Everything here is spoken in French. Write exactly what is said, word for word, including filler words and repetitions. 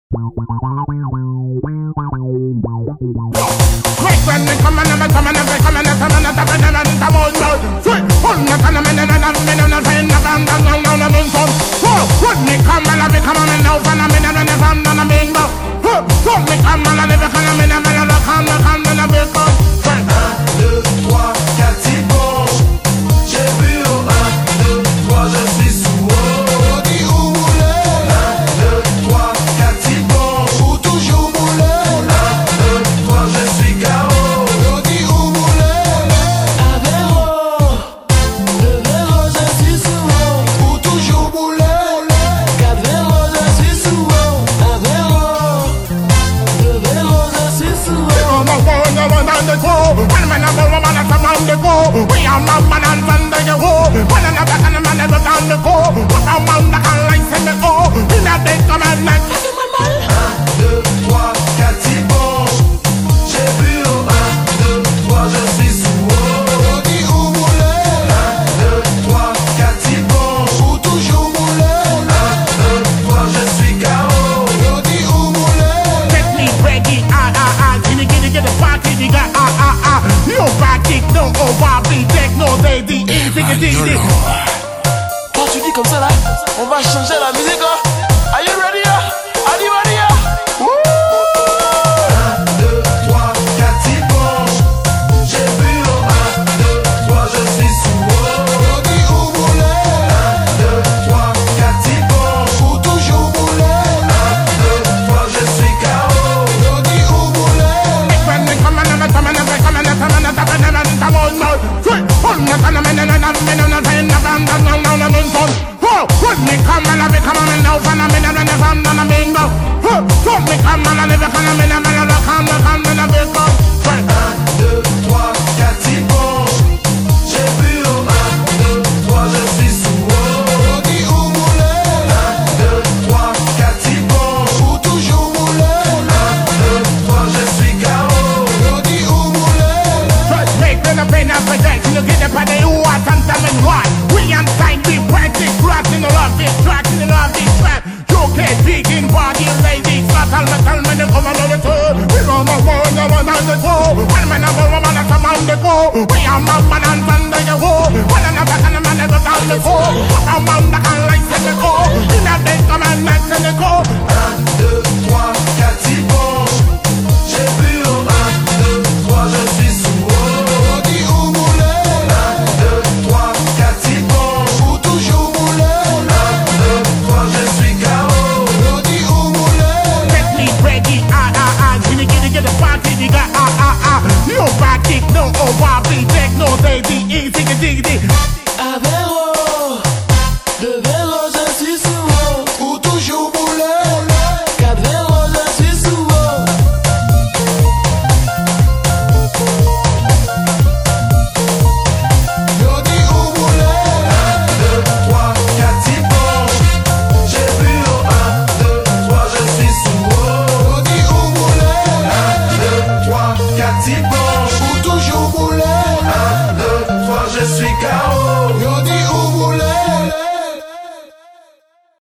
when we come and come and come and come and come and come and come on, sweet, one and come and and and and and and and and and come. When we come and we come and now and and and and and and and go. When we come and we come and and and come and come and we come. un, deux, trois, quatre, c'est bon. J'ai bu au un, deux, trois, je suis sous haut. On dit où moulin. un, deux, trois, quatre, c'est bon. Ou toujours moulin. un, deux, trois, je suis K O. On dit où moulin. Avéro, le véro, je suis sous haut. Ou toujours moulin. Avéro, je suis sous haut. Avéro, le véro, je suis sous haut. One man and one man and around the go. We are man man and man the go. One and a back and a man and down the go. What a man that can like send the go. In a big commandment. un, deux, trois, quatre, c'est bon. J'ai bu au un, deux, trois, je suis sous haut. On dit où moulin. un, deux, trois, quatre, c'est bon. Ou toujours moulin. un, deux, trois, je suis K O. On dit où moulin. Get me ready, ah ah ah. Giddy giddy get the party, we got ah ah ah. No party, no overbeat, take no lady, easy get easy. Quand tu dis comme ça là, on va changer la musique hein. Are you ready hein? Are you ready hein? un, deux, trois, quatre, c'est bon. J'ai bu au un, deux, trois, je suis sous haut. On dit où moulin. un, deux, trois, quatre, c'est bon. Ou toujours moulin. un, deux, trois, je suis K O. On dit où moulin. When we come and come and come and come and come and come on now. Sweet, one and come and and and and and and and and and come. When we come and we come and now and and and and and and go. When we come and we come and and and come come and we come. un, deux, trois, quatre, c'est bon. J'ai bu au un, deux, trois, je suis sous haut. On dit où moulin. un, deux, trois, quatre, c'est bon. Ou toujours moulin. un, deux, trois, je suis K O. On dit où moulin. Make the pain of protection, you get the body who are something why. We inside we practice cracking the love this track in the love this trap. You can't dig in body ladies, metal metal men come on the toe. We run the one the one on the toe. One man and one woman come on the go. We are man man and man the go. One and a back and a man never down the go. A man that can like the go. In a big command and the go.